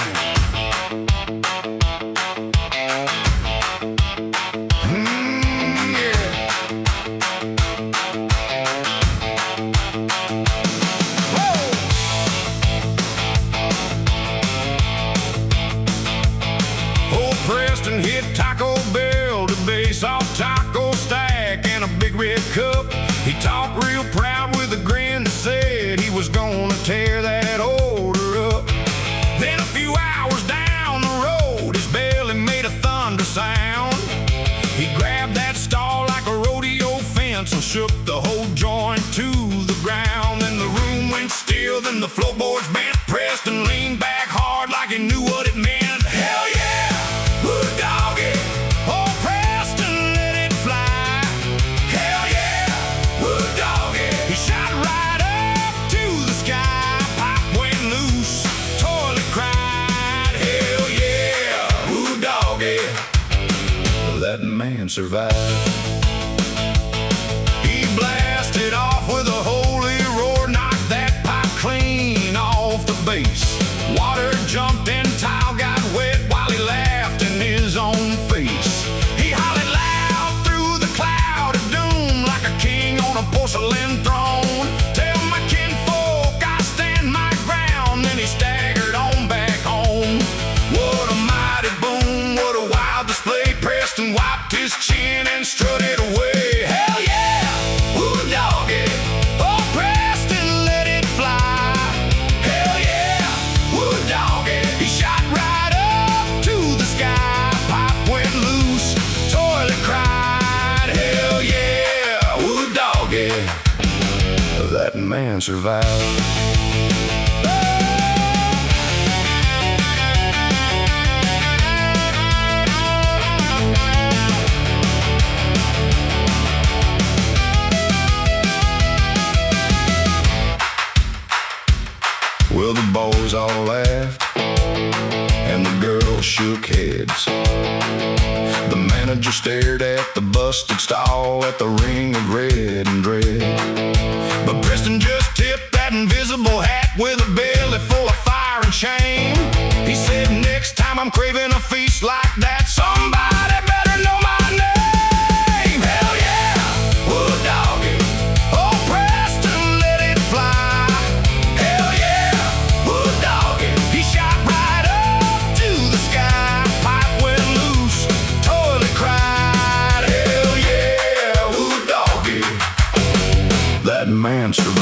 Preston hit Taco Bell to base off Taco Stack and a big red cup. He talked real proud with a grin and said he was gonna tear that order up. Then a few hours down the road, his belly made a thunder sound. He grabbed that stall like a rodeo fence and shook the whole joint to the ground. Then the room went still, then the floorboards bent. Preston leaned back hard like he knew what it meant. Hell yeah! That man survived. He blasted off with a holy roar, knocked that pipe clean off the base. Water jumped and tile got wet while he laughed in his own face. He hollered loud through the cloud of doom like a king on a porcelain throne. Tell my kinfolk I stand my ground. Then he staggered on back home. What a mighty boom, what a wild display. Preston wiped his chin and strutted away. Hell yeah! Woo doggy! Oh, Preston let it fly. Hell yeah! Woo doggy! He shot right up to the sky. Pipe went loose, toilet cried. Hell yeah! Woo doggy! That man survived. Well, the boys all laughed, and the girls shook heads. The manager stared at the busted stall, at the ring of red and dread. But Preston just tipped that invisible hat with a belly full of fire and shame. He said, next time I'm craving a feast like that, somebody better know my name. Hell yeah! Woo doggy! Oh, Preston let it fly. Hell yeah! Woo doggy! He shot right up to the sky. Pipe went loose, toilet cried. Hell yeah! Woo doggy! That man survived.